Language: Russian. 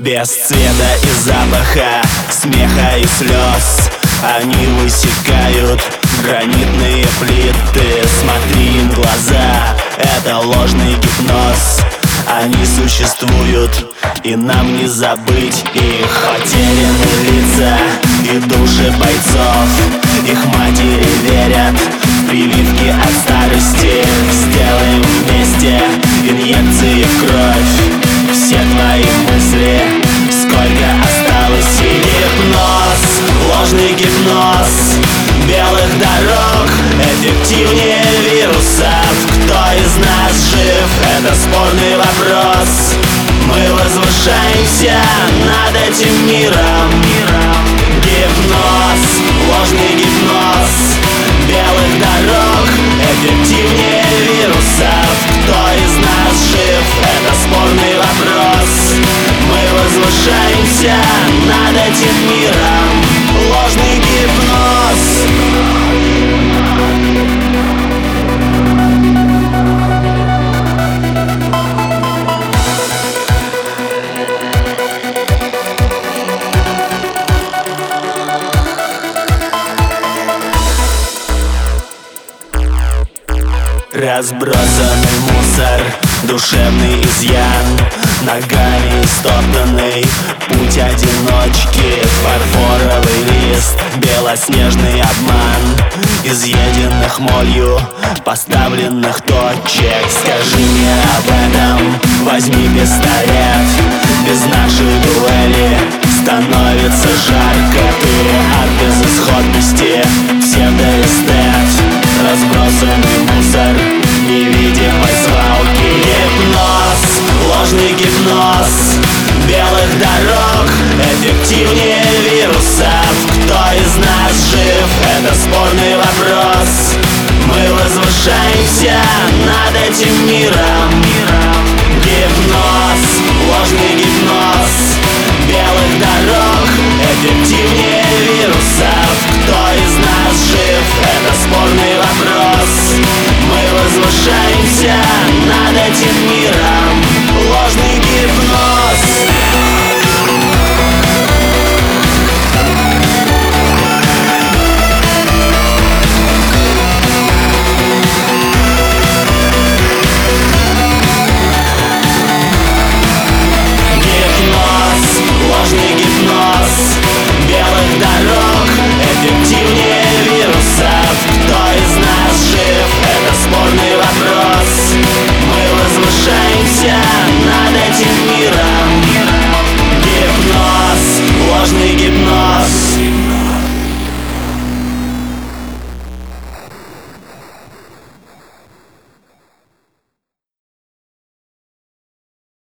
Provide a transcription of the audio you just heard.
Без цвета и запаха, смеха и слез они высекают гранитные плиты. Смотри им в глаза, это ложный гипноз. Они существуют, и нам не забыть их. Потерянные лица и души бойцов, их матери верят в прививки от старости. Сделаем вместе инъекции в кровь. Все твои мысли, сколько осталось, и гипноз, ложный гипноз белых дорог эффективнее вирусов. Кто из нас жив? Это спорный вопрос. Мы возвышаемся над этим миром. Гипноз, ложный гипноз белых дорог эффективнее вирусов. Кто из нас жив? Это спорный вопрос. Мы возвышаемся над этим миром. Ложный гипноз. Разбросанный мусор, душевный изъян, ногами истоптанный путь одиночки. Фарфоровый лист, белоснежный обман изъеденных молью поставленных точек. Скажи мне об этом, возьми пистолет. Без нашей дуэли становится жарко. Ты от безысходности псевдоэстет. Разбросанный мусор невидимой свалки. Гипноз, ложный гипноз белых дорог эффективнее вирусов. Кто из нас жив? Это спорный вопрос. Мы возвышаемся над этим миром. Гипноз, ложный гипноз белых дорог эффективнее вирусов. Кто из нас жив? Это спорный вопрос. Мы возвышаемся над этим миром.